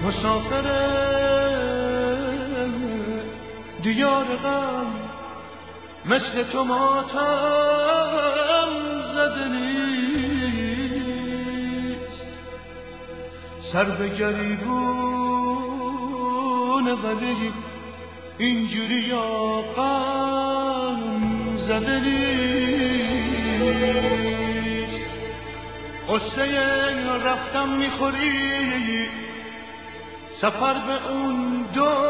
مسافر دیار غم مثل تو ماتم زده نیست، سر به گریبون ولی اینجوری یا غم زده نیست. قصه رفتم میخوری سفر به اون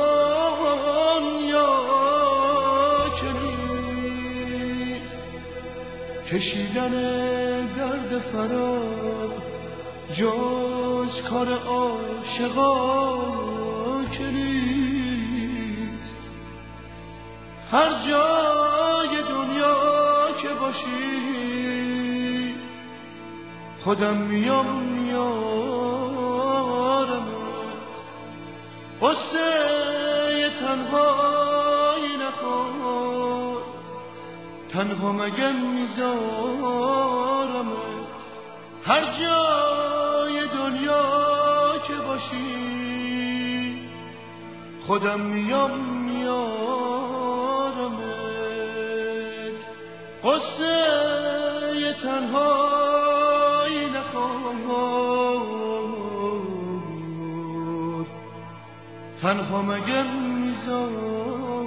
دنیا که نیست، کشیدن درد فراق جز کار عاشقا که نیست. هر جای دنیا که باشی خودم میام میارم، قصه تنهایی نخور، تنها مگه میذارمت. هر جای دنیا که باشی خودم میام میارمت، قصه تنهایی نخور، تنها مگه میذارم.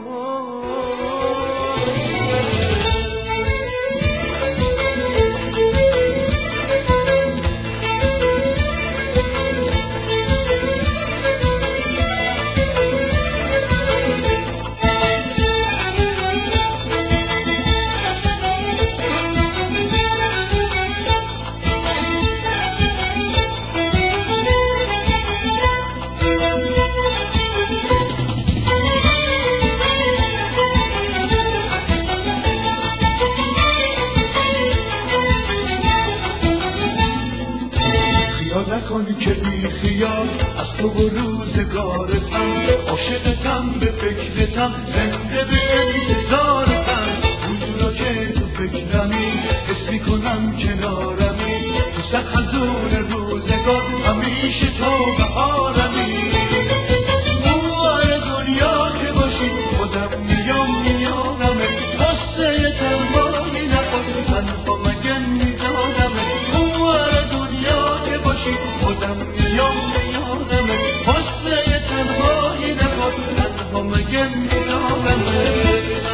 نکنی که بی خیال از تو و روزگارتم، عاشقتم به فکرتم، زنده به انتظارتم. اونجورا که تو فکرمی حس میکنم کنارمی، تو سرخزون روزگار همیشه تو بهارمی. موهای دنیا که باشی خودم میام میارمه، قصه تنهایی نخور، تنها مگه میذارمه. موهای دنیا که باشی خودم میام میارمه، قصه تنهایی نخور، تنها مگه میذارمه.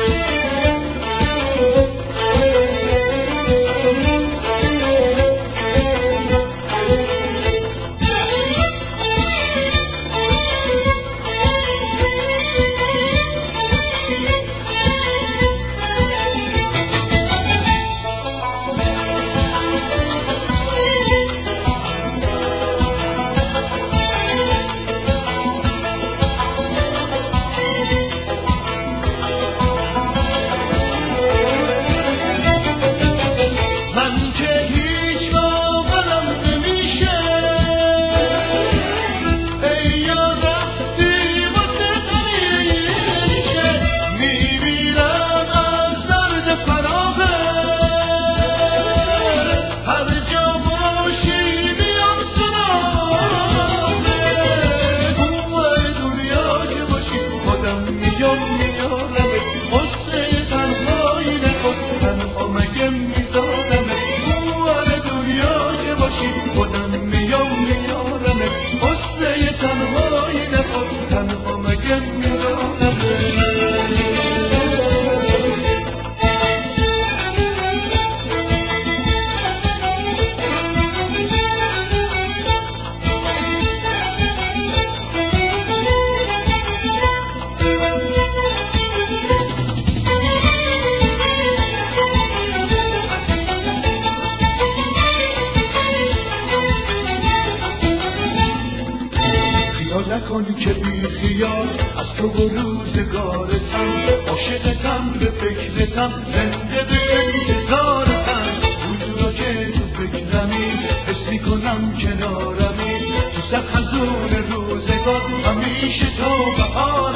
نکنی که بی خیال از تو و روزگارتم، عاشقتم به فکرتم، زنده به انتظارتم. اونجورا که تو فکرمی حس میکنم کنارمی، تو سرخزون روزگار همیشه تو بهار.